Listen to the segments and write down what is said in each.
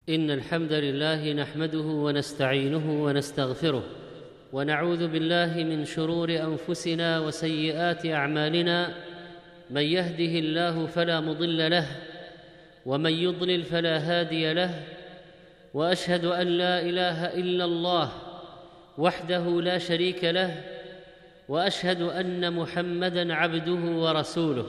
إن الحمد لله نحمده ونستعينه ونستغفره، ونعوذ بالله من شرور أنفسنا وسيئات أعمالنا. من يهده الله فلا مضل له، ومن يضلل فلا هادي له. وأشهد أن لا إله إلا الله وحده لا شريك له، وأشهد أن محمدًا عبده ورسوله.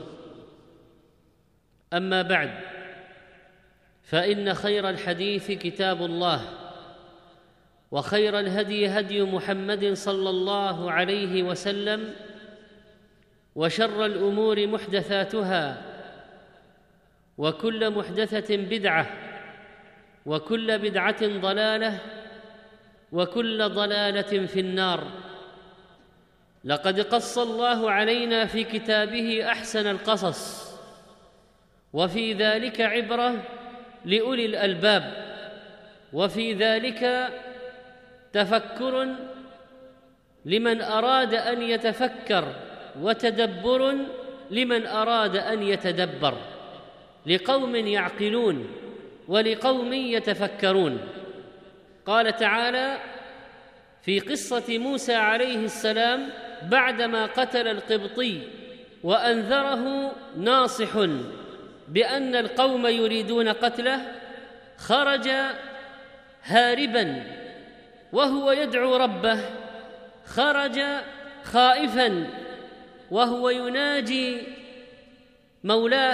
أما بعد، فإن خير الحديث كتاب الله، وخير الهدي هدي محمد صلى الله عليه وسلم، وشر الأمور محدثاتها، وكل محدثة بدعة، وكل بدعة ضلالة، وكل ضلالة في النار. لقد قص الله علينا في كتابه أحسن القصص، وفي ذلك عبرة لأولي الألباب، وفي ذلك تفكر لمن أراد أن يتفكر، وتدبر لمن أراد أن يتدبر، لقوم يعقلون ولقوم يتفكرون. قال تعالى في قصة موسى عليه السلام بعدما قتل القبطي وأنذره ناصح بأن القوم يريدون قتله، خرج هاربا وهو يدعو ربه، خرج خائفا وهو يناجي مولاه،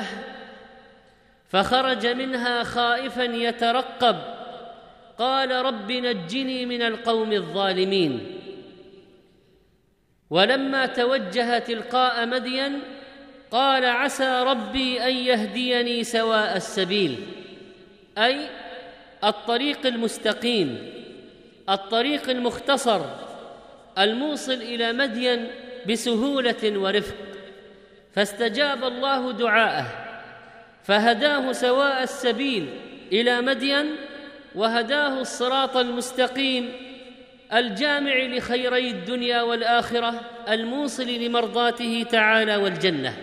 فخرج منها خائفا يترقب، قال رب نجني من القوم الظالمين. ولما توجه تلقاء مدين قال عسى ربي أن يهديني سواء السبيل، أي الطريق المستقيم، الطريق المختصر الموصل إلى مدين بسهولة ورفق. فاستجاب الله دعاءه، فهداه سواء السبيل إلى مدين، وهداه الصراط المستقيم الجامع لخيري الدنيا والآخرة، الموصل لمرضاته تعالى والجنة.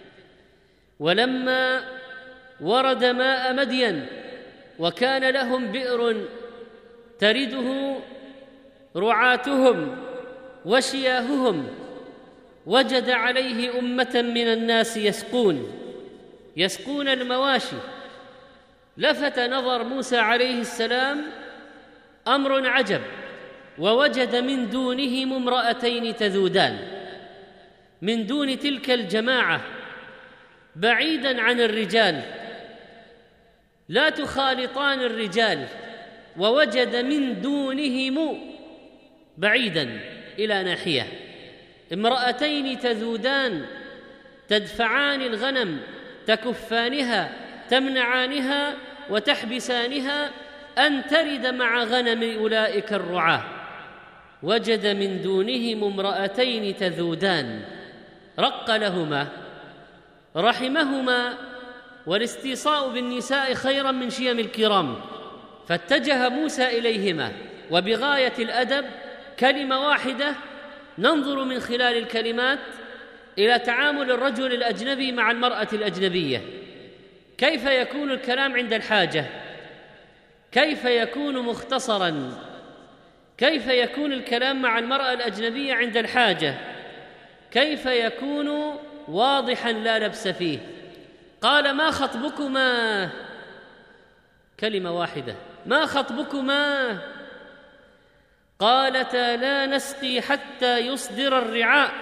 ولما ورد ماء مدين وكان لهم بئر ترده رعاتهم وشياههم، وجد عليه أمة من الناس يسقون المواشي. لفت نظر موسى عليه السلام أمر عجب، ووجد من دونهم امرأتين تذودان، من دون تلك الجماعة، بعيداً عن الرجال، لا تخالطان الرجال، ووجد من دونهم بعيداً إلى ناحية امرأتين تذودان تدفعان الغنم، تكفانها، تمنعانها وتحبسانها أن ترد مع غنم أولئك الرعاة. وجد من دونهم امرأتين تذودان، رق لهما، رحمهما، والاستيصاء بالنساء خيرا من شيم الكرام. فاتجه موسى إليهما، وبغاية الأدب كلمة واحدة ننظر من خلال الكلمات إلى تعامل الرجل الأجنبي مع المرأة الأجنبية. كيف يكون الكلام عند الحاجة؟ كيف يكون مختصراً؟ كيف يكون الكلام مع المرأة الأجنبية عند الحاجة؟ كيف يكون واضحاً لا لبس فيه؟ قال ما خطبكما، كلمة واحدة، ما خطبكما؟ قالتا لا نسقي حتى يصدر الرعاء،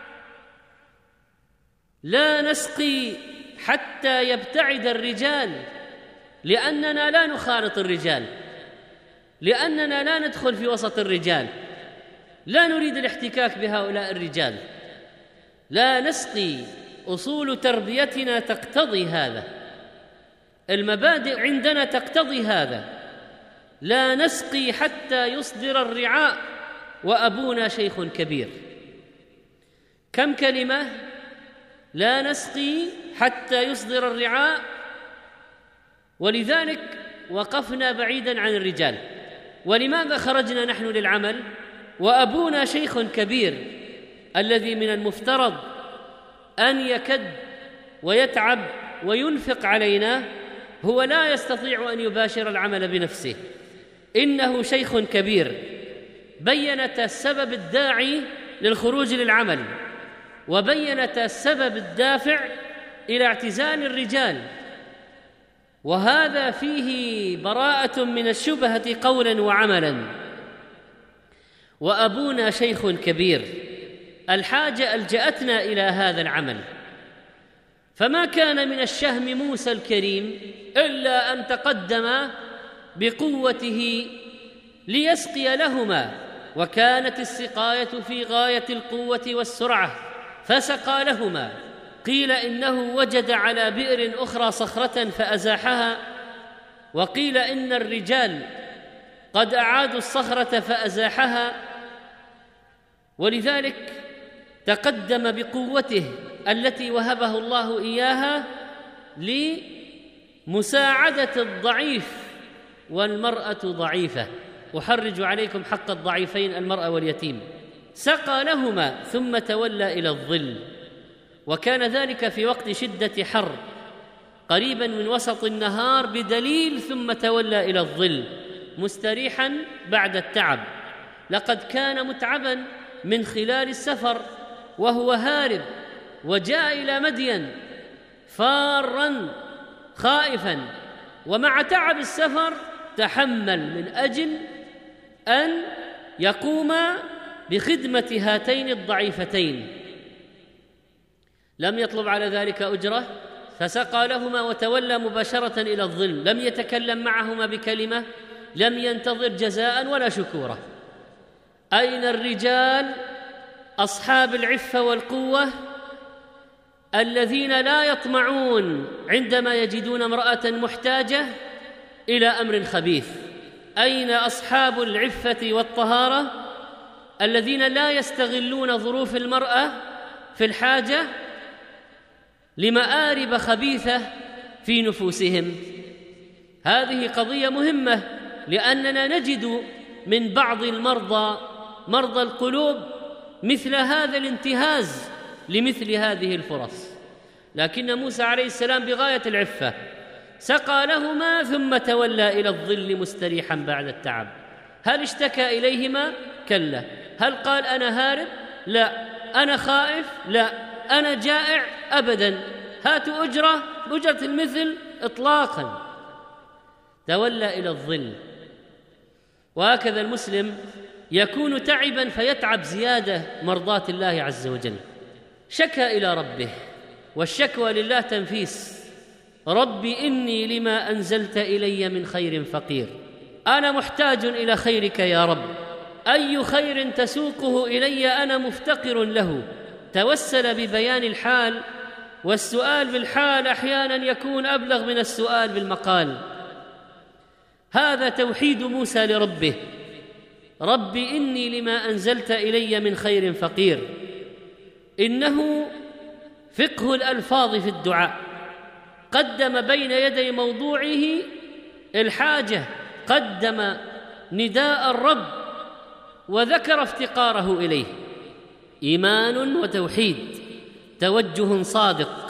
لا نسقي حتى يبتعد الرجال، لأننا لا نخالط الرجال، لأننا لا ندخل في وسط الرجال، لا نريد الاحتكاك بهؤلاء الرجال، لا نسقي. أصول تربيتنا تقتضي هذا، المبادئ عندنا تقتضي هذا. لا نسقي حتى يصدر الرعاء وأبونا شيخ كبير. كم كلمة؟ لا نسقي حتى يصدر الرعاء، ولذلك وقفنا بعيداً عن الرجال. ولماذا خرجنا نحن للعمل وأبونا شيخ كبير، الذي من المفترض أن يكد ويتعب وينفق علينا، هو لا يستطيع أن يباشر العمل بنفسه، إنه شيخ كبير. بينت السبب الداعي للخروج للعمل، وبينت السبب الدافع إلى اعتزال الرجال، وهذا فيه براءة من الشبهة قولا وعملا. وأبونا شيخ كبير، الحاجة ألجأتنا إلى هذا العمل، فما كان من الشهم موسى الكريم إلا أن تقدم بقوته ليسقي لهما، وكانت السقاية في غاية القوة والسرعة، فسقى لهما. قيل إنه وجد على بئر أخرى صخرة فأزاحها، وقيل إن الرجال قد أعادوا الصخرة فأزاحها، ولذلك تقدم بقوته التي وهبه الله إياها لمساعدة الضعيف، والمرأة ضعيفة، أحرج عليكم حق الضعيفين المرأة واليتيم. سقى لهما ثم تولى إلى الظل، وكان ذلك في وقت شدة حر قريبا من وسط النهار بدليل، ثم تولى إلى الظل مستريحا بعد التعب. لقد كان متعبا من خلال السفر وهو هارب، وجاء إلى مدين فارا خائفا، ومع تعب السفر تحمل من أجل أن يقوم بخدمة هاتين الضعيفتين. لم يطلب على ذلك أجرة، فسقى لهما وتولى مباشرة إلى الظل، لم يتكلم معهما بكلمة، لم ينتظر جزاء ولا شكورا. أين الرجال أصحاب العفة والقوة الذين لا يطمعون عندما يجدون امرأة محتاجة إلى أمر خبيث؟ أين أصحاب العفة والطهارة الذين لا يستغلون ظروف المرأة في الحاجة لمآرب خبيثة في نفوسهم؟ هذه قضية مهمة، لأننا نجد من بعض مرضى القلوب مثل هذا الانتهاز لمثل هذه الفرص. لكن موسى عليه السلام بغاية العفة سقى لهما ثم تولى إلى الظل مستريحا بعد التعب. هل اشتكى إليهما؟ كلا. هل قال أنا هارب؟ لا. أنا خائف؟ لا. أنا جائع؟ أبدا. هاتوا أجرة المثل؟ إطلاقا. تولى إلى الظل. وهكذا المسلم يكون تعبا فيتعب زيادة مرضاة الله عز وجل. شكى إلى ربه، والشكوى لله تنفيس. رب إني لما أنزلت إلي من خير فقير، أنا محتاج إلى خيرك يا رب، أي خير تسوقه إلي أنا مفتقر له. توسل ببيان الحال، والسؤال بالحال أحيانا يكون أبلغ من السؤال بالمقال. هذا توحيد موسى لربه. رب إني لما أنزلت إلي من خير فقير. إنه فقه الألفاظ في الدعاء، قدم بين يدي موضوعه الحاجة، قدم نداء الرب وذكر افتقاره إليه. إيمان وتوحيد، توجه صادق.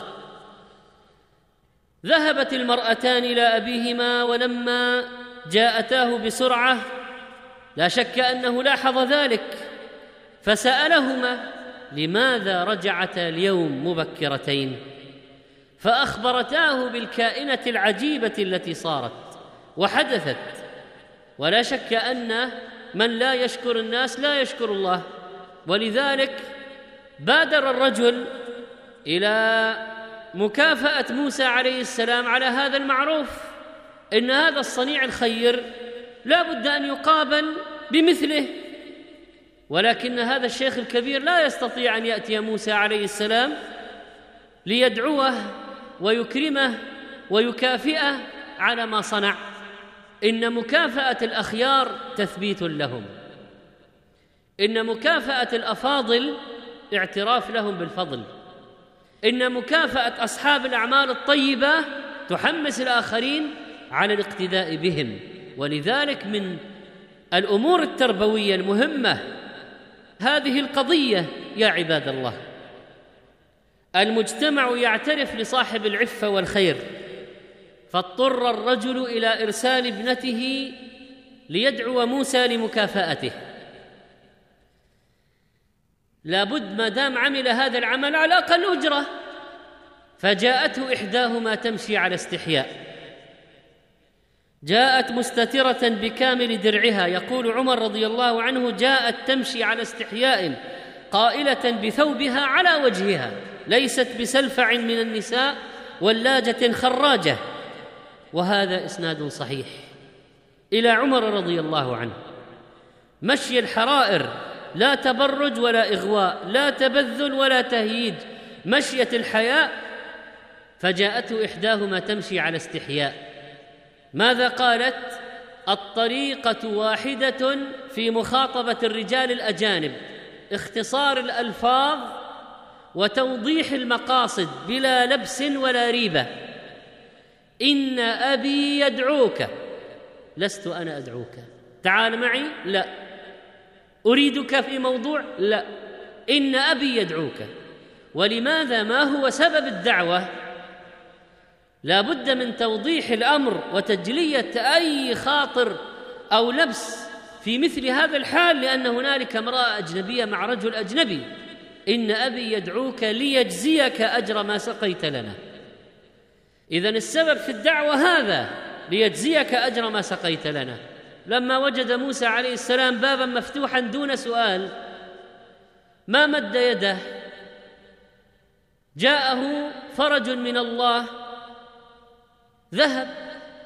ذهبت المرأتان إلى أبيهما، ولما جاءتاه بسرعة لا شك أنه لاحظ ذلك، فسألهما لماذا رجعتا اليوم مبكرتين، فأخبرتاه بالكائنة العجيبة التي صارت وحدثت. ولا شك أن من لا يشكر الناس لا يشكر الله، ولذلك بادر الرجل إلى مكافأة موسى عليه السلام على هذا المعروف، إن هذا الصنيع الخير لا بد أن يقابل بمثله. ولكن هذا الشيخ الكبير لا يستطيع أن يأتي موسى عليه السلام ليدعوه ويكرمه ويكافئه على ما صنع. إن مكافأة الأخيار تثبيت لهم، إن مكافأة الأفاضل اعتراف لهم بالفضل، إن مكافأة أصحاب الأعمال الطيبة تحمس الآخرين على الاقتداء بهم. ولذلك من الأمور التربوية المهمة هذه القضية يا عباد الله. المجتمع يعترف لصاحب العفة والخير، فاضطر الرجل إلى إرسال ابنته ليدعو موسى لمكافأته. لابد ما دام عمل هذا العمل على أقل أجرة. فجاءته إحداهما تمشي على استحياء، جاءت مستترة بكامل درعها. يقول عمر رضي الله عنه: جاءت تمشي على استحياء قائلة بثوبها على وجهها، ليست بسلفع من النساء ولاجة خراجة. وهذا إسناد صحيح إلى عمر رضي الله عنه. مشي الحرائر، لا تبرج ولا إغواء، لا تبذل ولا تهييج، مشية الحياء. فجاءته إحداهما تمشي على استحياء. ماذا قالت؟ الطريقة واحدة في مخاطبة الرجال الأجانب: اختصار الألفاظ وتوضيح المقاصد بلا لبس ولا ريبة. إن أبي يدعوك، لست أنا أدعوك، تعال معي، لا. أريدك في موضوع، لا. إن أبي يدعوك. ولماذا؟ ما هو سبب الدعوة؟ لا بد من توضيح الأمر وتجلية أي خاطر أو لبس في مثل هذا الحال، لأن هنالك امرأة أجنبية مع رجل أجنبي. إن أبي يدعوك ليجزيك أجر ما سقيت لنا. إذن السبب في الدعوة هذا، ليجزيك أجر ما سقيت لنا. لما وجد موسى عليه السلام بابا مفتوحا دون سؤال، ما مد يده، جاءه فرج من الله، ذهب.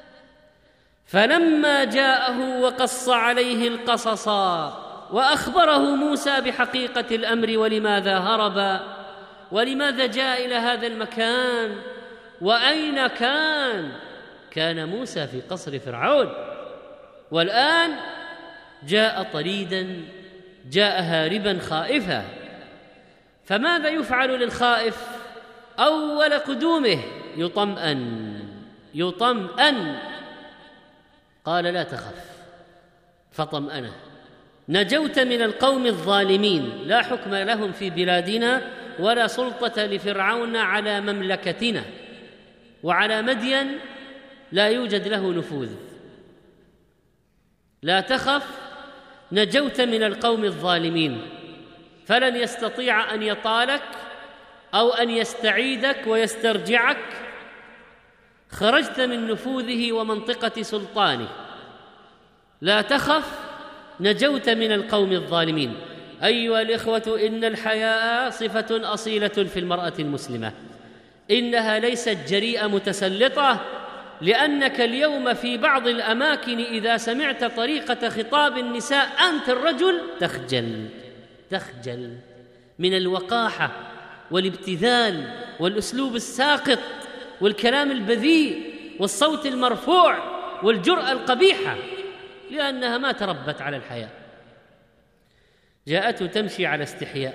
فلما جاءه وقص عليه القصص وأخبره موسى بحقيقة الأمر ولماذا هرب ولماذا جاء إلى هذا المكان وأين كان موسى في قصر فرعون، والآن جاء طريدا، جاء هاربا خائفا. فماذا يفعل للخائف؟ أول قدومه يطمئن. قال: لا تخف، فطمأنه. نجوت من القوم الظالمين، لا حكم لهم في بلادنا ولا سلطة لفرعون على مملكتنا، وعلى مدين لا يوجد له نفوذ. لا تخف، نجوت من القوم الظالمين، فلن يستطيع أن يطالك أو أن يستعيدك ويسترجعك. خرجت من نفوذه ومنطقة سلطانه. لا تخف، نجوت من القوم الظالمين. أيها الإخوة، إن الحياء صفة أصيلة في المرأة المسلمة، إنها ليست جريئة متسلطة، لأنك اليوم في بعض الأماكن إذا سمعت طريقة خطاب النساء أنت الرجل تخجل من الوقاحة والابتذال والأسلوب الساقط والكلام البذيء والصوت المرفوع والجرأة القبيحة، لأنها ما تربت على الحياء. جاءته تمشي على استحياء.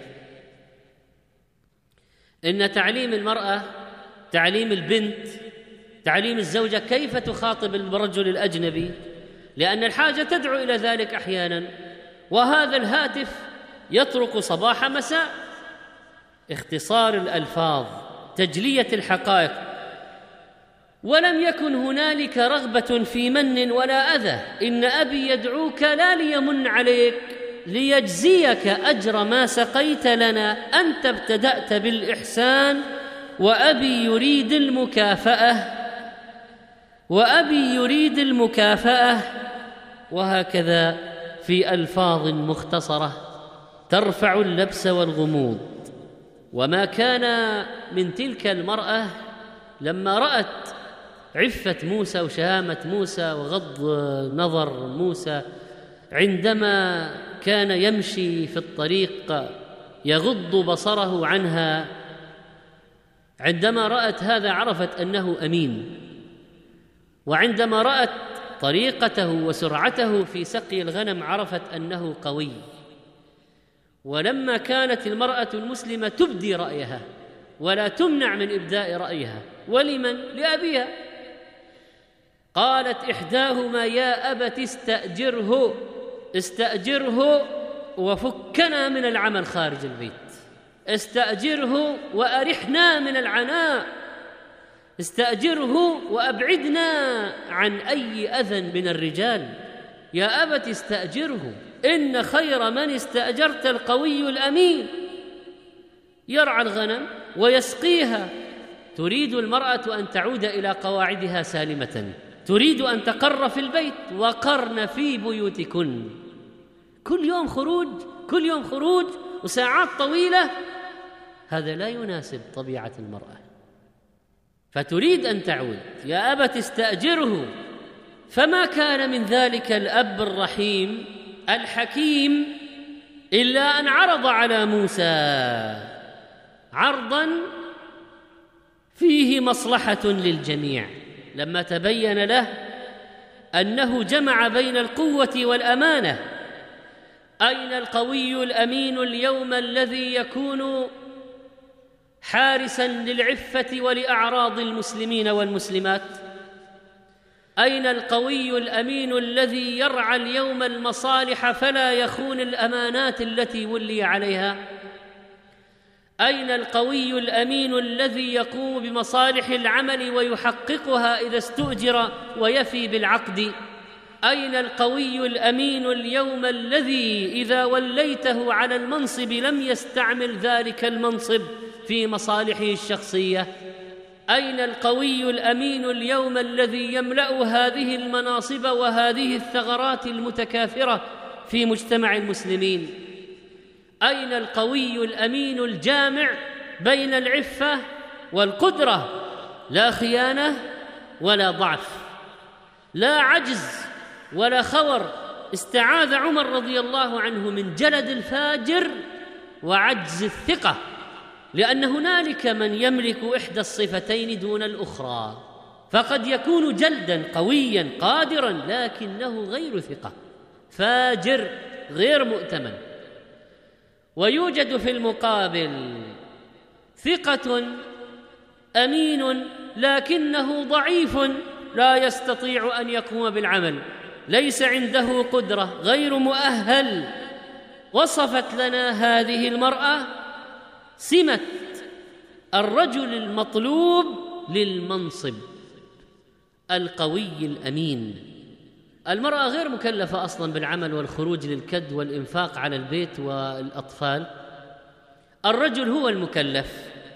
إن تعليم المرأة، تعليم البنت، تعليم الزوجة كيف تخاطب الرجل الأجنبي، لأن الحاجة تدعو إلى ذلك أحيانا، وهذا الهاتف يطرق صباح مساء. اختصار الألفاظ، تجلية الحقائق. ولم يكن هنالك رغبة في من ولا أذى. إن أبي يدعوك لا ليمن عليك، ليجزيك أجر ما سقيت لنا. أنت ابتدأت بالإحسان، وأبي يريد المكافأة. وهكذا في ألفاظ مختصرة ترفع اللبس والغموض. وما كان من تلك المرأة لما رأت عفة موسى وشهامة موسى وغض نظر موسى، عندما كان يمشي في الطريق يغض بصره عنها، عندما رأت هذا عرفت أنه أمين. وعندما رأت طريقته وسرعته في سقي الغنم عرفت أنه قوي. ولما كانت المرأة المسلمة تبدي رأيها ولا تمنع من إبداء رأيها، ولمن؟ لأبيها. قالت إحداهما: يا أبت استأجره وفكنا من العمل خارج البيت، استأجره وأرحنا من العناء. استأجره وأبعدنا عن أي أذى من الرجال. يا أبت استأجره إن خير من استأجرت القوي الأمين يرعى الغنم ويسقيها. تريد المرأة أن تعود إلى قواعدها سالمة، تريد أن تقر في البيت، وقرن في بيوتكن. كل يوم خروج، كل يوم خروج وساعات طويلة، هذا لا يناسب طبيعة المرأة. فتريد أن تعود. يا أبت استأجره. فما كان من ذلك الأب الرحيم الحكيم إلا أن عرض على موسى عرضاً فيه مصلحة للجميع، لما تبين له أنه جمع بين القوة والأمانة. أين القوي الأمين اليوم الذي يكون حارساً للعفة ولأعراض المسلمين والمسلمات؟ أين القوي الأمين الذي يرعى اليوم المصالح فلا يخون الأمانات التي ولي عليها؟ أين القوي الأمين الذي يقوم بمصالح العمل ويحققها إذا استؤجر ويفي بالعقد؟ أين القوي الأمين اليوم الذي إذا وليته على المنصب لم يستعمل ذلك المنصب في مصالحه الشخصية؟ أين القوي الأمين اليوم الذي يملأ هذه المناصب وهذه الثغرات المتكاثرة في مجتمع المسلمين؟ أين القوي الأمين الجامع بين العفة والقدرة؟ لا خيانة ولا ضعف، لا عجز ولا خور. استعاذ عمر رضي الله عنه من جلد الفاجر وعجز الثقة، لأن هنالك من يملك إحدى الصفتين دون الأخرى، فقد يكون جلداً قوياً قادراً لكنه غير ثقة، فاجر غير مؤتمن. ويوجد في المقابل ثقة أمين لكنه ضعيف لا يستطيع أن يقوم بالعمل، ليس عنده قدرة، غير مؤهل. وصفت لنا هذه المرأة سمة الرجل المطلوب للمنصب، القوي الأمين. المرأة غير مكلفة أصلاً بالعمل والخروج للكد والإنفاق على البيت والأطفال، الرجل هو المكلف.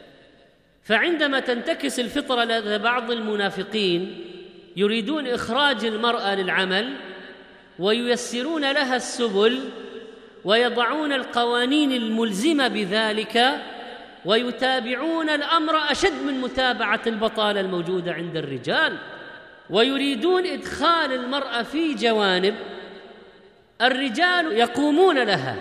فعندما تنتكس الفطرة لدى بعض المنافقين يريدون إخراج المرأة للعمل وييسرون لها السبل ويضعون القوانين الملزمة بذلك ويتابعون الأمر أشد من متابعة البطالة الموجودة عند الرجال، ويريدون إدخال المرأة في جوانب الرجال يقومون لها،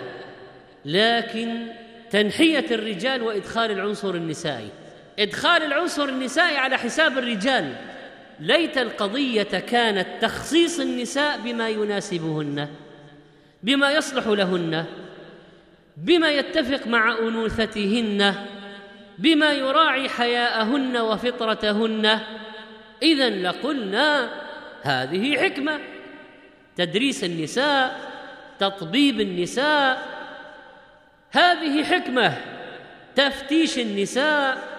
لكن تنحية الرجال وإدخال العنصر النسائي، إدخال العنصر النسائي على حساب الرجال. ليت القضية كانت تخصيص النساء بما يناسبهن، بما يصلح لهن، بما يتفق مع أنوثتهن، بما يراعي حياءهن وفطرتهن. إذن لقلنا هذه حكمة، تدريس النساء، تطبيب النساء، هذه حكمة، تفتيش النساء.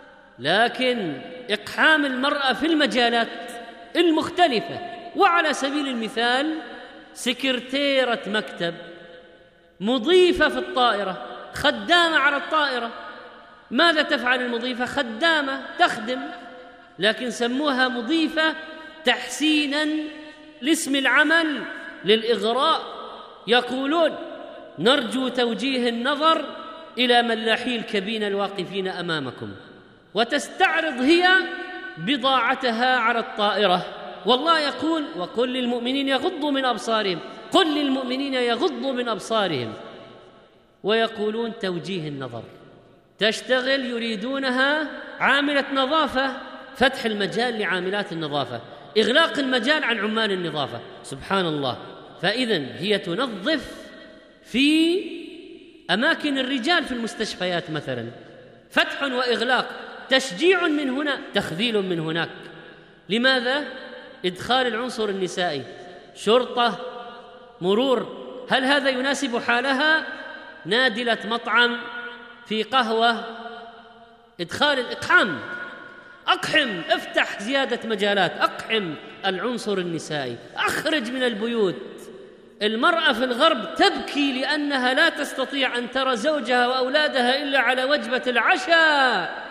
لكن إقحام المرأة في المجالات المختلفة، وعلى سبيل المثال سكرتيرة مكتب، مضيفة في الطائرة، خدامة على الطائرة، ماذا تفعل المضيفة؟ خدامة تخدم، لكن سموها مضيفة تحسيناً لاسم العمل للإغراء. يقولون نرجو توجيه النظر إلى ملاحي الكبين الواقفين أمامكم، وتستعرض هي بضاعتها على الطائرة. والله يقول وقل للمؤمنين يغضوا من أبصارهم، قل للمؤمنين يغضوا من أبصارهم، ويقولون توجيه النظر. تشتغل، يريدونها عاملة نظافة، فتح المجال لعاملات النظافة، إغلاق المجال عن عمال النظافة. سبحان الله. فإذن هي تنظف في أماكن الرجال في المستشفيات مثلا، فتح وإغلاق، تشجيع من هنا، تخذيل من هناك. لماذا؟ إدخال العنصر النسائي، شرطة، مرور. هل هذا يناسب حالها؟ نادلة مطعم في قهوة، إدخال الإقحام. أقحم، افتح زيادة مجالات، أقحم العنصر النسائي، أخرج من البيوت. المرأة في الغرب تبكي لأنها لا تستطيع أن ترى زوجها وأولادها إلا على وجبة العشاء.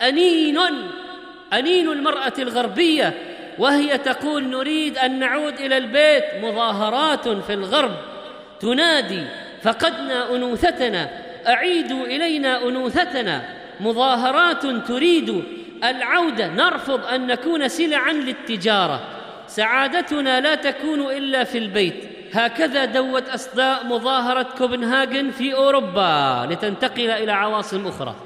أنين المرأة الغربية وهي تقول نريد أن نعود إلى البيت. مظاهرات في الغرب تنادي فقدنا أنوثتنا، أعيدوا إلينا أنوثتنا. مظاهرات تريد العودة، نرفض أن نكون سلعا للتجارة، سعادتنا لا تكون إلا في البيت. هكذا دوت أصداء مظاهرة كوبنهاجن في أوروبا لتنتقل إلى عواصم أخرى.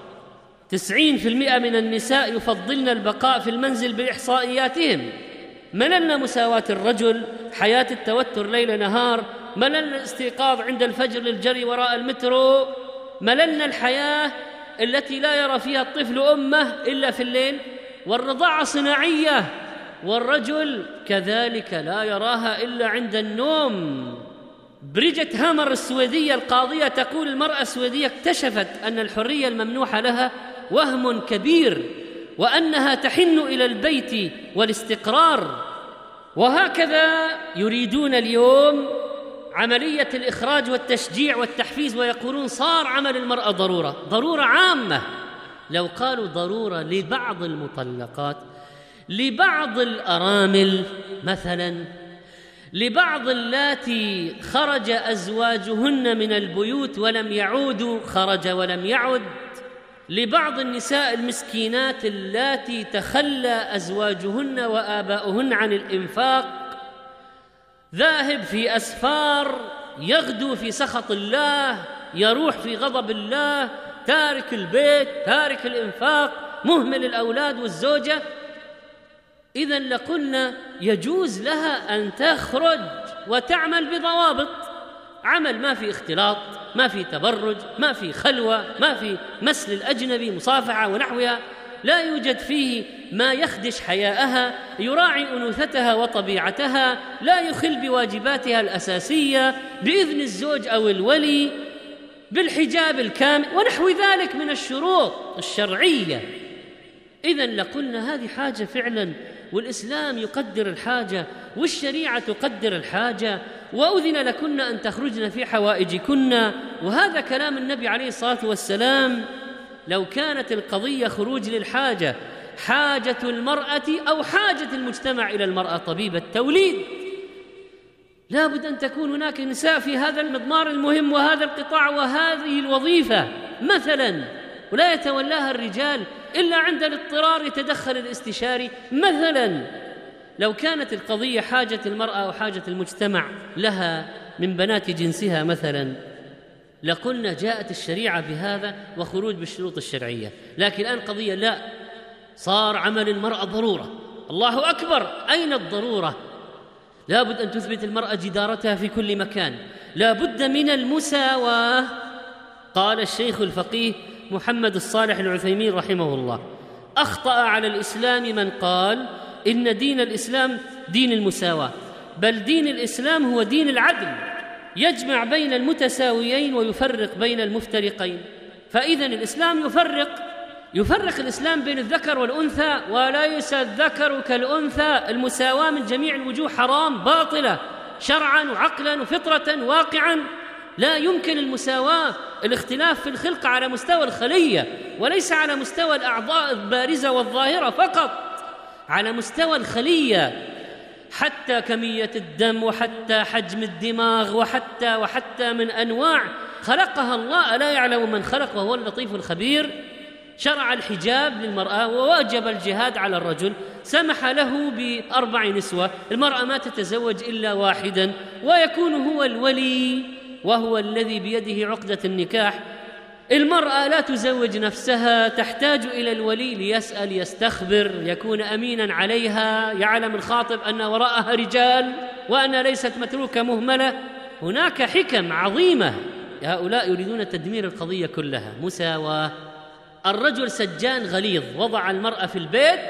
90% من النساء يفضلن البقاء في المنزل بإحصائياتهم. مللنا مساواة الرجل، حياة التوتر ليل نهار، مللنا الاستيقاظ عند الفجر للجري وراء المترو، مللنا الحياة التي لا يرى فيها الطفل أمه إلا في الليل، والرضاعة صناعية، والرجل كذلك لا يراها إلا عند النوم. بريجيت هامر السويدية القاضية تقول المرأة السويدية اكتشفت أن الحرية الممنوحة لها وهم كبير، وأنها تحن إلى البيت والاستقرار. وهكذا يريدون اليوم عملية الإخراج والتشجيع والتحفيز، ويقولون صار عمل المرأة ضرورة عامة. لو قالوا ضرورة لبعض المطلقات، لبعض الأرامل مثلا، لبعض اللاتي خرج أزواجهن من البيوت ولم يعودوا، خرج ولم يعد، لبعض النساء المسكينات اللاتي تخلى أزواجهن وآباؤهن عن الإنفاق، ذاهب في أسفار، يغدو في سخط الله، يروح في غضب الله، تارك البيت، تارك الإنفاق، مهمل الأولاد والزوجة. إذن لقلنا يجوز لها أن تخرج وتعمل بضوابط، عمل ما في اختلاط، ما في تبرج، ما في خلوة، ما في مس الأجنبي، مصافحة ونحوها، لا يوجد فيه ما يخدش حياءها، يراعي أنوثتها وطبيعتها، لا يخل بواجباتها الأساسية، بإذن الزوج أو الولي، بالحجاب الكامل ونحو ذلك من الشروط الشرعية. إذن لقلنا هذه حاجة فعلا، والإسلام يقدر الحاجة، والشريعة تقدر الحاجة، وأذن لكن أن تخرجن في حوائجكن. وهذا كلام النبي عليه الصلاة والسلام. لو كانت القضية خروج للحاجة، حاجة المرأة أو حاجة المجتمع إلى المرأة طبيب التوليد، لا بد أن تكون هناك نساء في هذا المضمار المهم وهذا القطاع وهذه الوظيفة مثلا، ولا يتولاها الرجال إلا عند الاضطرار يتدخل الاستشاري مثلا. لو كانت القضية حاجة المرأة أو حاجة المجتمع لها من بنات جنسها مثلا، لقلنا جاءت الشريعة بهذا وخروج بالشروط الشرعية. لكن الآن قضية لا، صار عمل المرأة ضرورة. الله أكبر، أين الضرورة؟ لا بد أن تثبت المرأة جدارتها في كل مكان، لا بد من المساواة. قال الشيخ الفقيه محمد الصالح العثيمين رحمه الله: أخطأ على الإسلام من قال إن دين الإسلام دين المساواة، بل دين الإسلام هو دين العدل، يجمع بين المتساويين ويفرق بين المفترقين. فإذا الإسلام يفرق الإسلام بين الذكر والأنثى، وليس الذكر كالأنثى. المساواة من جميع الوجوه حرام باطلة شرعا وعقلا وفطرة واقعا. لا يمكن المساواة، الاختلاف في الخلقة على مستوى الخلية، وليس على مستوى الأعضاء البارزة والظاهرة فقط، على مستوى الخلية، حتى كمية الدم وحتى حجم الدماغ وحتى من أنواع خلقها الله. ألا يعلم من خلق وهو اللطيف الخبير؟ شرع الحجاب للمرأة وواجب الجهاد على الرجل، سمح له ب4 نسوة، المرأة ما تتزوج إلا واحدا، ويكون هو الولي وهو الذي بيده عقدة النكاح. المرأة لا تزوج نفسها، تحتاج إلى الولي ليسأل، يستخبر، يكون أمينا عليها، يعلم الخاطب أن وراءها رجال وأن ليست متروكة مهملة. هناك حكم عظيمة. هؤلاء يريدون تدمير القضية كلها. مساواة. الرجل سجان غليظ، وضع المرأة في البيت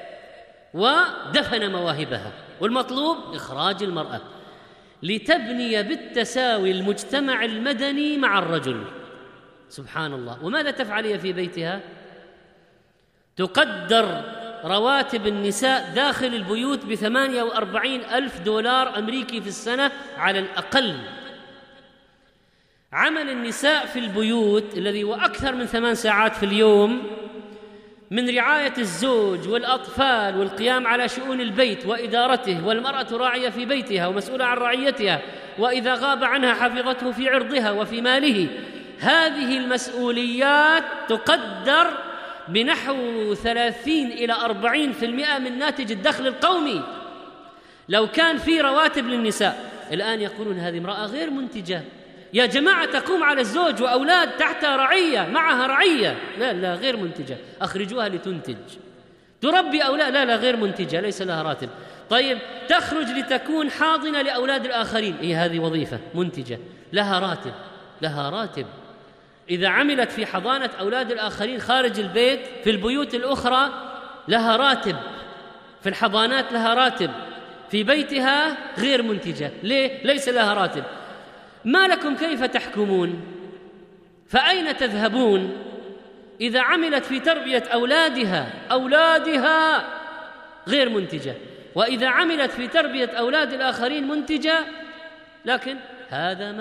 ودفن مواهبها، والمطلوب إخراج المرأة لتبني بالتساوي المجتمع المدني مع الرجل. سبحان الله. وماذا تفعل هي في بيتها؟ تقدر رواتب النساء داخل البيوت $48,000 أمريكي في السنة على الأقل. عمل النساء في البيوت الذي هو أكثر من 8 ساعات في اليوم من رعاية الزوج والأطفال والقيام على شؤون البيت وإدارته، والمرأة راعية في بيتها ومسؤولة عن رعيتها، وإذا غاب عنها حفظته في عرضها وفي ماله. هذه المسؤوليات تقدر بنحو 30 إلى 40% من ناتج الدخل القومي لو كان في رواتب للنساء. الآن يقولون هذه امرأة غير منتجة. يا جماعة، تقوم على الزوج وأولاد تحتها رعية، معها رعية. لا غير منتجة، أخرجوها لتنتج. تربي أولاد، لا غير منتجة، ليس لها راتب. طيب، تخرج لتكون حاضنة لأولاد الآخرين، هذه وظيفة منتجة، لها راتب. إذا عملت في حضانة أولاد الآخرين خارج البيت في البيوت الأخرى لها راتب، في الحضانات لها راتب، في بيتها غير منتجة. ليه؟ ليس لها راتب. ما لكم كيف تحكمون؟ فأين تذهبون إذا عملت في تربية أولادها غير منتجة، وإذا عملت في تربية أولاد الآخرين منتجة؟ لكن هذا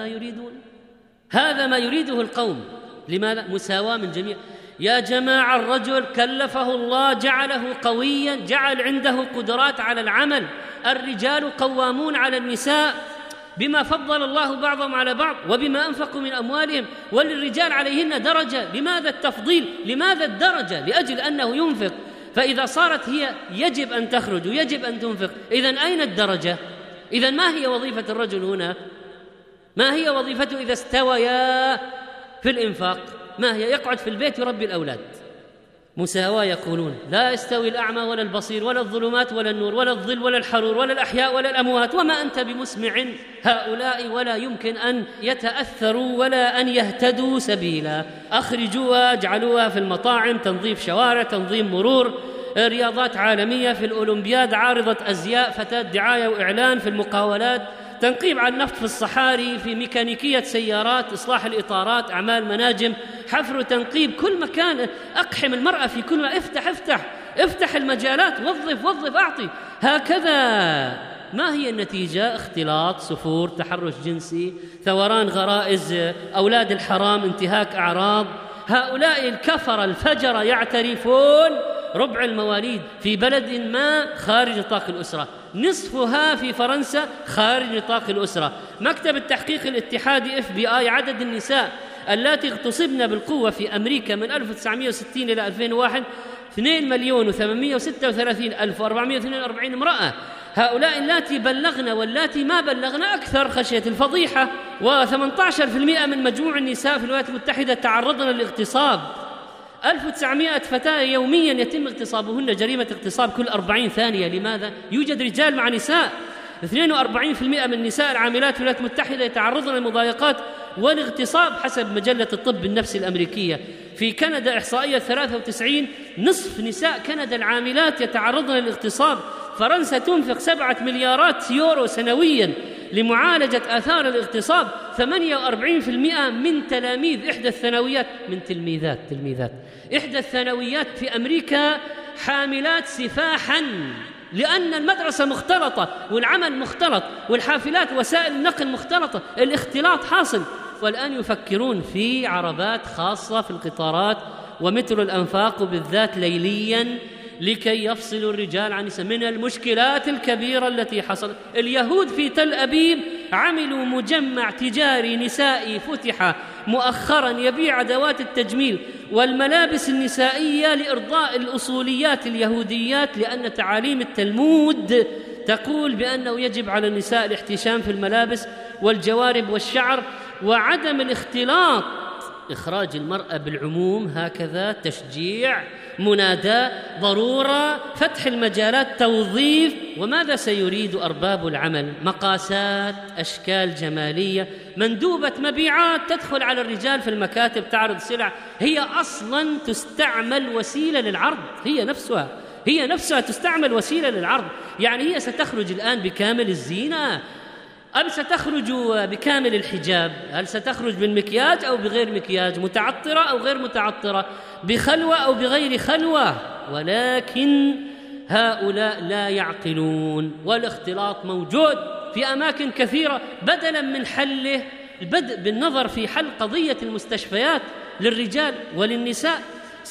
ما يريده القوم. لماذا؟ مساواة من جميع. يا جماعة، الرجل كلفه الله، جعله قويا، جعل عنده قدرات على العمل. الرجال قوامون على النساء بما فضل الله بعضهم على بعض وبما أنفقوا من أموالهم، وللرجال عليهن درجة. لماذا التفضيل؟ لماذا الدرجة؟ لأجل أنه ينفق. فإذا صارت هي يجب أن تخرج ويجب أن تنفق، إذن أين الدرجة؟ إذن ما هي وظيفة الرجل هنا؟ ما هي وظيفته إذا استويا في الإنفاق؟ ما هي؟ يقعد في البيت يربي الأولاد. مساواة يقولون. لا يستوي الأعمى ولا البصير ولا الظلمات ولا النور ولا الظل ولا الحرور ولا الأحياء ولا الأموات، وما أنت بمسمع هؤلاء ولا يمكن أن يتأثروا ولا أن يهتدوا سبيلا. أخرجوها، اجعلوها في المطاعم، تنظيف شوارع، تنظيم مرور، رياضات عالمية، في الأولمبياد، عارضة أزياء، فتاة دعاية وإعلان، في المقاولات، تنقيب عن النفط في الصحاري، في ميكانيكية سيارات، إصلاح الإطارات، أعمال مناجم، حفر وتنقيب، كل مكان. أقحم المرأة في كل ما. افتح المجالات، وظف أعطي. هكذا. ما هي النتيجة؟ اختلاط، سفور، تحرش جنسي، ثوران غرائز أولاد الحرام، انتهاك أعراض. هؤلاء الكفر الفجر يعترفون ربع المواليد في بلد ما خارج نطاق الأسرة، نصفها في فرنسا خارج نطاق الأسرة. مكتب التحقيق الاتحادي FBI عدد النساء اللاتي اغتصبن بالقوة في أمريكا من 1960 إلى 2001 2,836,442 امرأة. هؤلاء اللاتي بلغن واللاتي ما بلغن أكثر خشية الفضيحة. و18% من مجموع النساء في الولايات المتحدة تعرضن للاغتصاب. 1900 فتاة يوميا يتم اغتصابهن، جريمة اغتصاب كل 40 ثانية. لماذا؟ يوجد رجال مع نساء. 42% من النساء العاملات في الولايات المتحدة يتعرضن للمضايقات والاغتصاب حسب مجلة الطب النفسي الأمريكية. في كندا إحصائية 93 نصف نساء كندا العاملات يتعرضن للاغتصاب. فرنسا تنفق 7 مليارات يورو سنويا لمعالجة آثار الاغتصاب. 48% من تلاميذ إحدى الثانويات، من تلميذات إحدى الثانويات في أمريكا حاملات سفاحا، لأن المدرسة مختلطة والعمل مختلط والحافلات وسائل النقل مختلطة، الاختلاط حاصل. والآن يفكرون في عربات خاصة في القطارات ومترو الأنفاق، وبالذات ليليا، لكي يفصلوا الرجال عن النساء. من المشكلات الكبيرة التي حصلت، اليهود في تل أبيب عملوا مجمع تجاري نسائي فتح مؤخرا يبيع أدوات التجميل والملابس النسائية لإرضاء الأصوليات اليهوديات، لأن تعاليم التلمود تقول بأنه يجب على النساء الاحتشام في الملابس والجوارب والشعر وعدم الاختلاط. إخراج المرأة بالعموم هكذا، تشجيع، مناداة، ضرورة، فتح المجالات، توظيف. وماذا سيريد أرباب العمل؟ مقاسات، أشكال جمالية، مندوبة مبيعات تدخل على الرجال في المكاتب تعرض سلع هي أصلا تستعمل وسيلة للعرض. هي نفسها تستعمل وسيلة للعرض. يعني هي ستخرج الآن بكامل الزينة أم ستخرج بكامل الحجاب؟ هل ستخرج بالمكياج أو بغير مكياج؟ متعطرة أو غير متعطرة؟ بخلوة أو بغير خلوة؟ ولكن هؤلاء لا يعقلون، والاختلاط موجود في أماكن كثيرة. بدلاً من حله البدء بالنظر في حل قضية المستشفيات للرجال وللنساء.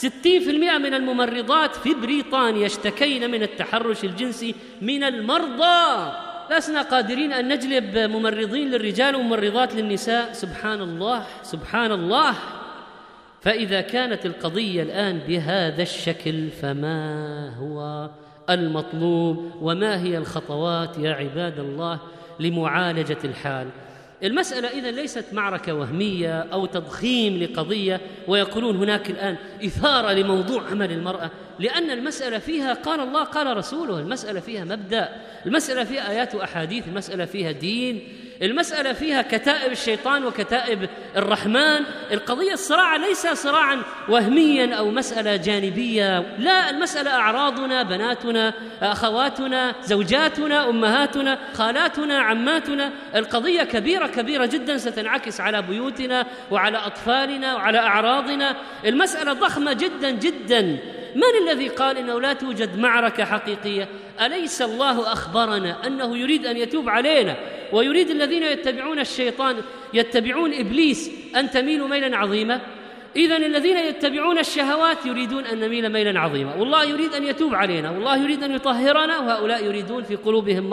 60% من الممرضات في بريطانيا اشتكين من التحرش الجنسي من المرضى. لسنا قادرين أن نجلب ممرضين للرجال وممرضات للنساء. سبحان الله سبحان الله. فإذا كانت القضية الآن بهذا الشكل فما هو المطلوب وما هي الخطوات يا عباد الله لمعالجة الحال؟ المسألة إذن ليست معركة وهمية أو تضخيم لقضية ويقولون هناك الآن إثارة لموضوع عمل المرأة، لأن المسألة فيها قال الله قال رسوله، المسألة فيها مبدأ، المسألة فيها آيات وأحاديث، المسألة فيها دين، المسألة فيها كتائب الشيطان وكتائب الرحمن. القضية الصراع ليس صراعا وهميا أو مسألة جانبية، لا، المسألة أعراضنا، بناتنا، أخواتنا، زوجاتنا، أمهاتنا، خالاتنا، عماتنا. القضية كبيرة كبيرة جدا ستنعكس على بيوتنا وعلى أطفالنا وعلى أعراضنا. المسألة ضخمة جدا جدا. من الذي قال إنه لا توجد معركة حقيقية؟ أليس الله أخبرنا أنه يريد أن يتوب علينا ويريد الذين يتبعون الشيطان يتبعون إبليس أن تميلوا ميلا عظيما؟ إذن الذين يتبعون الشهوات يريدون أن نميل ميلا عظيما، والله يريد أن يتوب علينا، والله يريد أن يطهرنا، وهؤلاء يريدون في قلوبهم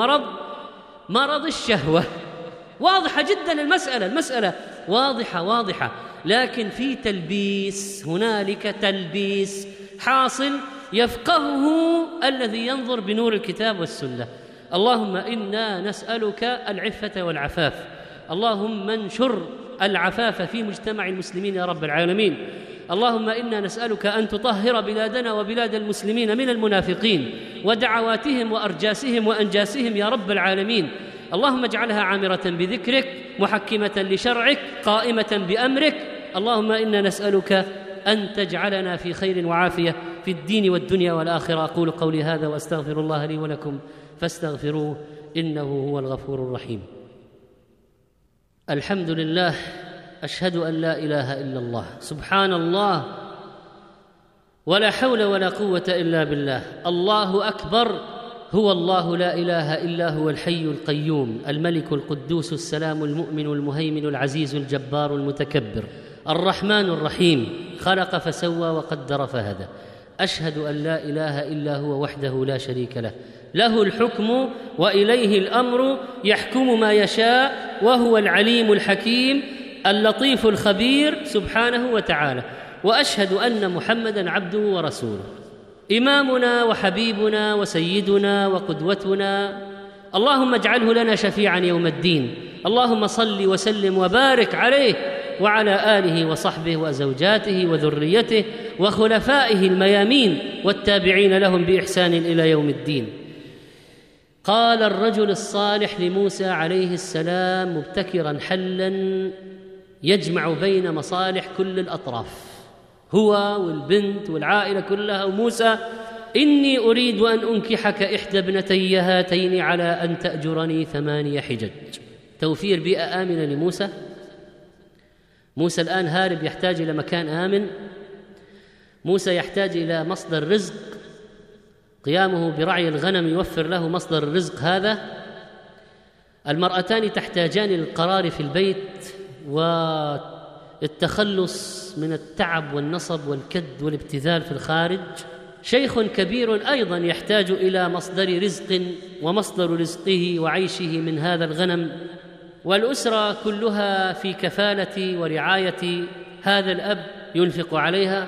مرض الشهوة. واضحة جدا المسألة واضحة، لكن في تلبيس، هنالك تلبيس حاصل يفقهه الذي ينظر بنور الكتاب والسنة. اللهم إنا نسألك العفة والعفاف، اللهم انشر العفاف في مجتمع المسلمين يا رب العالمين. اللهم إنا نسألك أن تطهر بلادنا وبلاد المسلمين من المنافقين ودعواتهم وأرجاسهم وأنجاسهم يا رب العالمين. اللهم اجعلها عامرة بذكرك محكمة لشرعك قائمة بأمرك. اللهم إنا نسألك أن تجعلنا في خير وعافية في الدين والدنيا والآخرة. أقول قولي هذا وأستغفر الله لي ولكم فاستغفروه إنه هو الغفور الرحيم. الحمد لله، أشهد أن لا إله إلا الله، سبحان الله ولا حول ولا قوة إلا بالله. الله أكبر، هو الله لا إله إلا هو الحي القيوم الملك القدوس السلام المؤمن المهيمن العزيز الجبار المتكبر الرحمن الرحيم، خلق فسوى وقدر فهدى. أشهد أن لا إله إلا هو وحده لا شريك له، له الحكم وإليه الأمر، يحكم ما يشاء وهو العليم الحكيم اللطيف الخبير سبحانه وتعالى. وأشهد أن محمدًا عبده ورسوله، إمامنا وحبيبنا وسيدنا وقدوتنا. اللهم اجعله لنا شفيعا يوم الدين. اللهم صل وسلم وبارك عليه وعلى آله وصحبه وزوجاته وذريته وخلفائه الميامين والتابعين لهم بإحسان إلى يوم الدين. قال الرجل الصالح لموسى عليه السلام مبتكرا حلا يجمع بين مصالح كل الأطراف، هو والبنت والعائلة كلها وموسى: إني أريد أن أنكحك إحدى ابنتي هاتين على أن تأجرني 8 حجج. توفير بيئة آمنة لموسى. موسى الآن هارب، يحتاج إلى مكان آمن. موسى يحتاج إلى مصدر رزق، قيامه برعي الغنم يوفر له مصدر الرزق هذا. المرأتان تحتاجان للقرار في البيت والتخلص من التعب والنصب والكد والابتذال في الخارج. شيخ كبير أيضا يحتاج إلى مصدر رزق، ومصدر رزقه وعيشه من هذا الغنم. والأسرة كلها في كفالة ورعاية هذا الأب ينفق عليها.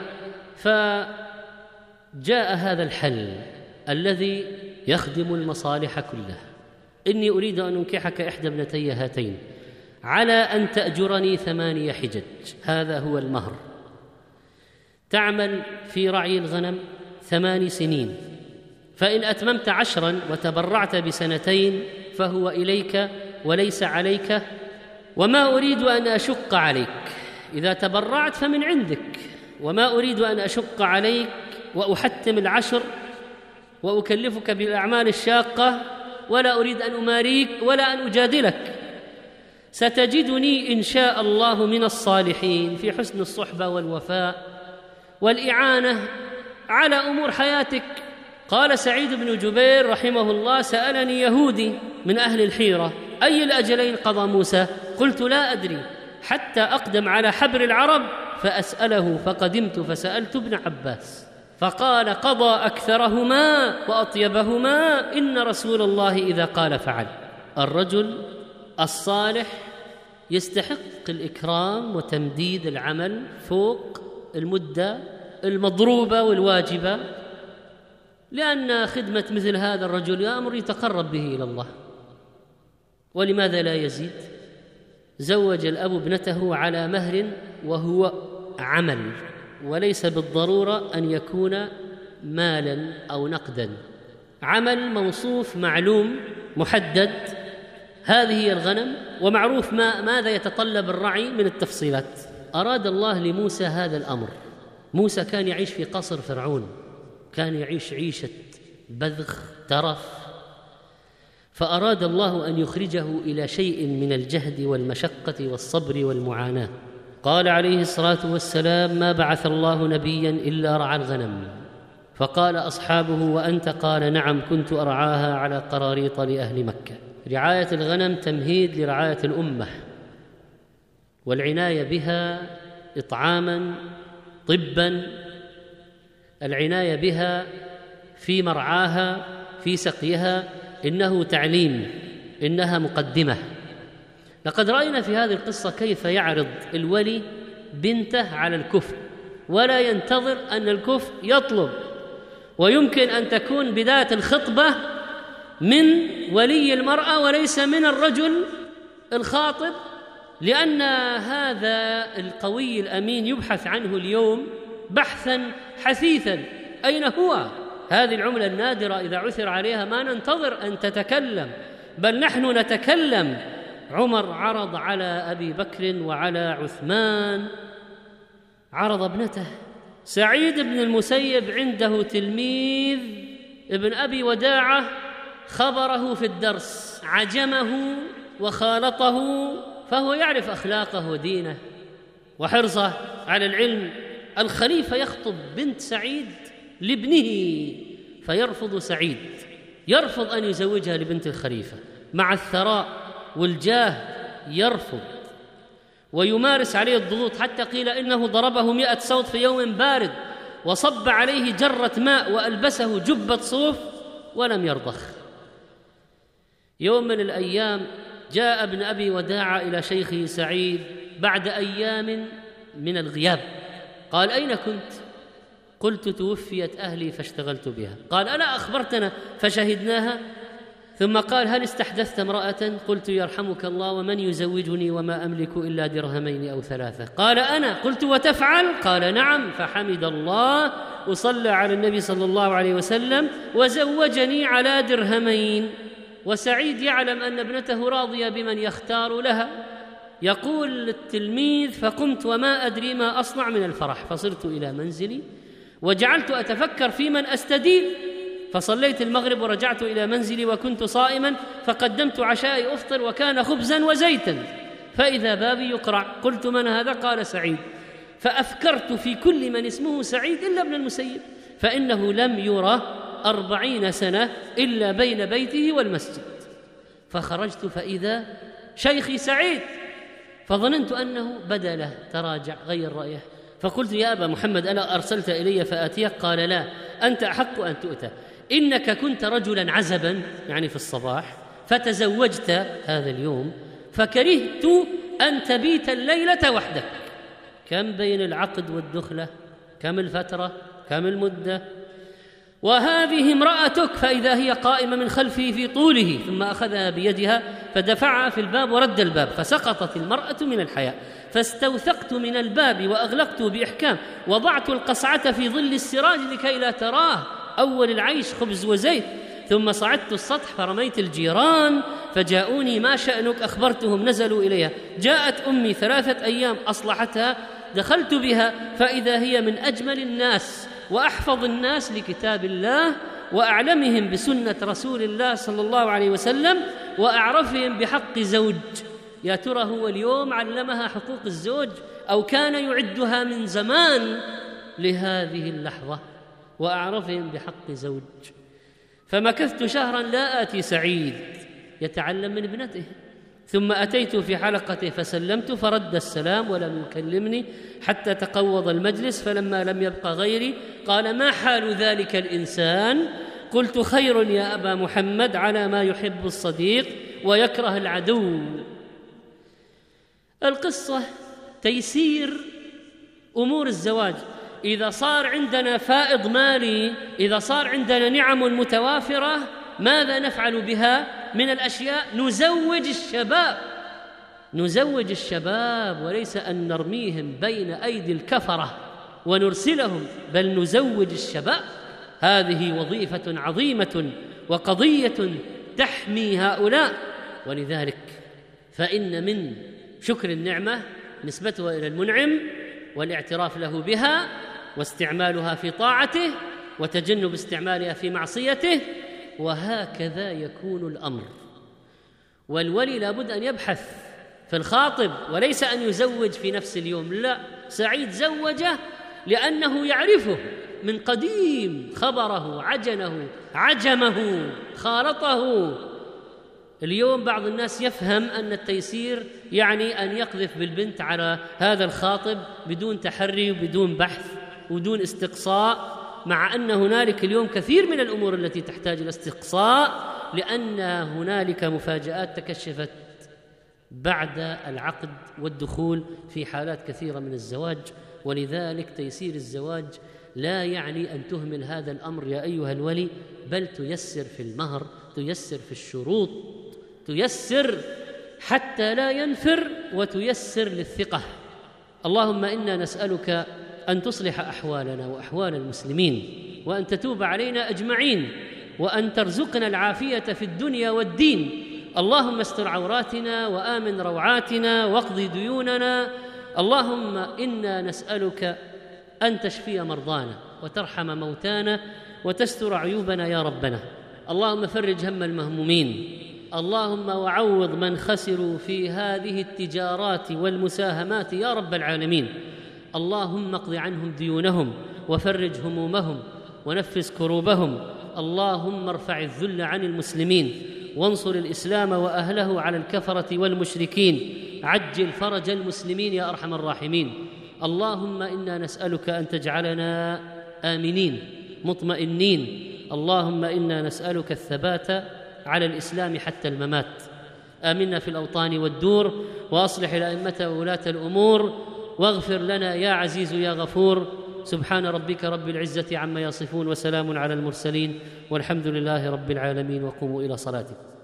فجاء هذا الحل الذي يخدم المصالح كلها: إني أريد أن أنكحك إحدى ابنتي هاتين على أن تأجرني 8 حجج. هذا هو المهر. تعمل في رعي الغنم 8 سنين، فإن أتممت 10 وتبرعت ب2 فهو إليك وليس عليك، وما أريد أن أشق عليك. إذا تبرعت فمن عندك، وما أريد أن أشق عليك وأحتم 10 وأكلفك بالأعمال الشاقة، ولا أريد أن أماريك ولا أن أجادلك. ستجدني إن شاء الله من الصالحين في حسن الصحبة والوفاء والإعانة على أمور حياتك قال سعيد بن جبير رحمه الله: سألني يهودي من أهل الحيرة: أي الأجلين قضى موسى؟ قلت: لا أدري حتى أقدم على حبر العرب فأسأله، فقدمت فسألت ابن عباس فقال: قضى أكثرهما وأطيبهما، إن رسول الله إذا قال فعل. الرجل الصالح يستحق الإكرام وتمديد العمل فوق المدة المضروبة والواجبة، لأن خدمة مثل هذا الرجل أمر يتقرب به إلى الله. ولماذا لا يزيد؟ زوج الأب ابنته على مهر وهو عمل، وليس بالضرورة أن يكون مالا أو نقدا، عمل موصوف معلوم محدد، هذه هي الغنم، ومعروف ماذا يتطلب الرعي من التفصيلات. أراد الله لموسى هذا الأمر. موسى كان يعيش في قصر فرعون، كان يعيش عيشة بذخ ترف، فأراد الله أن يخرجه إلى شيء من الجهد والمشقة والصبر والمعاناة. قال عليه الصلاة والسلام: ما بعث الله نبيا إلا رعى الغنم. فقال أصحابه: وأنت؟ قال: نعم، كنت أرعاها على قراريط لأهل مكة. رعاية الغنم تمهيد لرعاية الأمة، والعناية بها إطعاما، طبا، العناية بها في مرعاها، في سقيها، إنه تعليم، إنها مقدمة. لقد رأينا في هذه القصة كيف يعرض الولي بنته على الكفء، ولا ينتظر أن الكفء يطلب، ويمكن أن تكون بداية الخطبة من ولي المرأة وليس من الرجل الخاطب، لأن هذا القوي الأمين يبحث عنه اليوم بحثا حثيثا. أين هو؟ هذه العملة النادرة إذا عثر عليها ما ننتظر أن تتكلم، بل نحن نتكلم. عمر عرض على أبي بكر وعلى عثمان، عرض ابنته. سعيد بن المسيب عنده تلميذ ابن أبي وداعة خبره في الدرس، عجمه وخالطه، فهو يعرف أخلاقه ودينه وحرصه على العلم. الخليفة يخطب بنت سعيد لابنه، فيرفض سعيد، يرفض أن يزوجها لبنت الخليفة، مع الثراء والجاه يرفض، ويمارس عليه الضغوط، حتى قيل إنه ضربه 100 صوت في يوم بارد، وصب عليه جرة ماء، وألبسه جبة صوف، ولم يرضخ. يوم من الأيام جاء ابن أبي وداعة إلى شيخه سعيد بعد أيام من الغياب، قال: أين كنت؟ قلت: توفيت أهلي فاشتغلت بها. قال: ألا أخبرتنا فشهدناها؟ ثم قال: هل استحدثت امرأة؟ قلت: يرحمك الله، ومن يزوجني وما أملك إلا درهمين أو 3. قال: أنا. قلت: وتفعل؟ قال: نعم. فحمد الله وصلى على النبي صلى الله عليه وسلم وزوجني على درهمين. وسعيد يعلم أن ابنته راضية بمن يختار لها. يقول التلميذ: فقمت وما أدري ما أصنع من الفرح، فصرت إلى منزلي وجعلت أتفكر في من أستدين، فصليت المغرب ورجعت إلى منزلي وكنت صائما، فقدمت عشائي أفطر وكان خبزا وزيتا، فإذا بابي يقرع. قلت: من هذا؟ قال: سعيد. فأفكرت في كل من اسمه سعيد إلا ابن المسيب، فإنه لم يرى 40 سنة إلا بين بيته والمسجد. فخرجت فإذا شيخي سعيد، فظننت أنه بدا له، تراجع، غير رأيه. فقلت: يا أبا محمد، ألا أرسلت إلي فآتيك؟ قال: لا، أنت أحق أن تؤتى، إنك كنت رجلا عزبا، يعني في الصباح، فتزوجت هذا اليوم، فكرهت أن تبيت الليلة وحدك. كم بين العقد والدخلة؟ كم الفترة؟ كم المدة؟ وهذه امرأتك، فإذا هي قائمة من خلفه في طوله، ثم أخذها بيدها فدفعها في الباب ورد الباب، فسقطت المرأة من الحياء، فاستوثقت من الباب وأغلقته بإحكام، وضعت القصعة في ظل السراج لكي لا تراه، أول العيش خبز وزيت، ثم صعدت السطح فرميت الجيران فجاءوني: ما شأنك؟ أخبرتهم، نزلوا إليها. جاءت أمي 3 أيام أصلحتها، دخلت بها فإذا هي من أجمل الناس وأحفظ الناس لكتاب الله، وأعلمهم بسنة رسول الله صلى الله عليه وسلم، وأعرفهم بحق زوج. يا ترى هو اليوم علمها حقوق الزوج، أو كان يعدها من زمان لهذه اللحظة؟ وأعرفهم بحق زوج. فمكثت شهرا لا آتي سعيد يتعلم من ابنته، ثم أتيت في حلقته فسلمت فرد السلام ولم يكلمني حتى تقوض المجلس، فلما لم يبق غيري قال: ما حال ذلك الإنسان؟ قلت: خير يا أبا محمد، على ما يحب الصديق ويكره العدو. القصة تيسير أمور الزواج. إذا صار عندنا فائض مالي، إذا صار عندنا نعم متوافرة، ماذا نفعل بها من الأشياء؟ نزوج الشباب، وليس أن نرميهم بين أيدي الكفرة ونرسلهم، بل نزوج الشباب. هذه وظيفة عظيمة وقضية تحمي هؤلاء. ولذلك فإن من شكر النعمة نسبتها إلى المنعم والاعتراف له بها واستعمالها في طاعته وتجنب استعمالها في معصيته، وهكذا يكون الأمر. والولي لابد أن يبحث في الخاطب، وليس أن يزوج في نفس اليوم. لا، سعيد زوجه لأنه يعرفه من قديم، خبره، عجمه، خالطه. اليوم بعض الناس يفهم أن التيسير يعني أن يقذف بالبنت على هذا الخاطب بدون تحري وبدون بحث ودون استقصاء، مع أن هنالك اليوم كثير من الأمور التي تحتاج إلى استقصاء، لأن هنالك مفاجآت تكشفت بعد العقد والدخول في حالات كثيرة من الزواج. ولذلك تيسير الزواج لا يعني أن تهمل هذا الأمر يا أيها الولي، بل تيسر في المهر، تيسر في الشروط، تيسر حتى لا ينفر، وتيسر للثقة. اللهم إنا نسألك أن تصلح أحوالنا وأحوال المسلمين، وأن تتوب علينا أجمعين، وأن ترزقنا العافية في الدنيا والدين. اللهم استر عوراتنا وآمن روعاتنا واقض ديوننا. اللهم إنا نسألك أن تشفي مرضانا وترحم موتانا وتستر عيوبنا يا ربنا. اللهم فرج هم المهمومين. اللهم وعوض من خسروا في هذه التجارات والمساهمات يا رب العالمين. اللهم اقض عنهم ديونهم وفرج همومهم ونفس كروبهم. اللهم ارفع الذل عن المسلمين وانصر الإسلام وأهله على الكفرة والمشركين. عجل فرج المسلمين يا أرحم الراحمين. اللهم إنا نسألك أن تجعلنا آمنين مطمئنين. اللهم إنا نسألك الثبات على الإسلام حتى الممات. آمنا في الأوطان والدور، وأصلح الأئمة وولاة الأمور، واغفر لنا يا عزيز يا غفور. سبحان ربك رب العزة عما يصفون، وسلام على المرسلين، والحمد لله رب العالمين. وقوموا إلى صلاتكم.